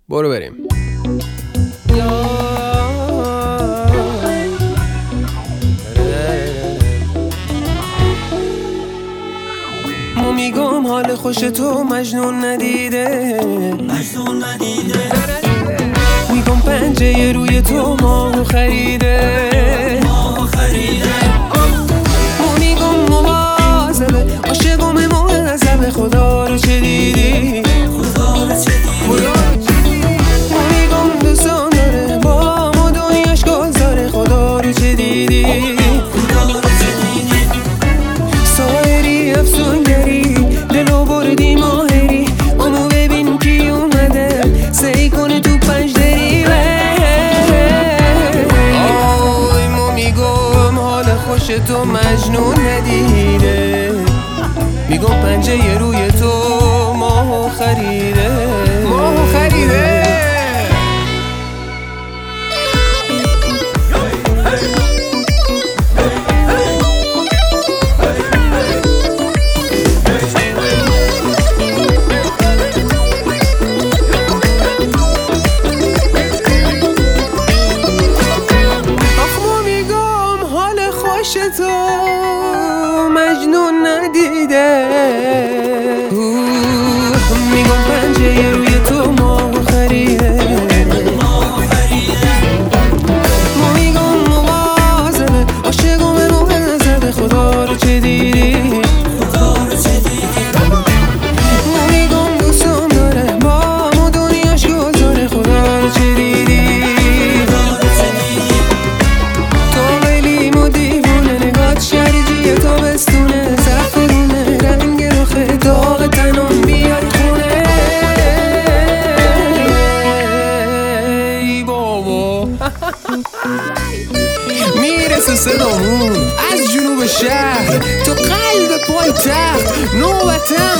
برو بریم. ما میگم حال خوش تو مجنون ندیده، میگم پنجه روی تو ماهو خریده، ما میگم مواظبه عاشقم معذبه، خدا رو چه دیدی، ما میگم دوستان داره با ما دنیاش گذاره، خدا رو چه دیدی، سایری افسونگری دلو بردی ماهری، اونو ببین کی اومده سعی کنه تو پنجدری. آی ما میگم حال خوش تو مجنون ندیده، میگم پنجه روی تو ماهو خریده، ماهو خریده. تو مجنون ندیده، میگم پنجه روی تو ماهو خریده، ما میگم مواظبه عاشقم معذبه، خدا رو چه دیدی، ما میگم دوستم داره با ما دنیاش گذاره، خدا رو چه دیدی، شرجی تو بستونه زفرونه، رنگ رخ داغ تنم بیاد خونه. ای بابا میرسه صدامون از جنوب شهر تو قلب پای تخت، نوبتم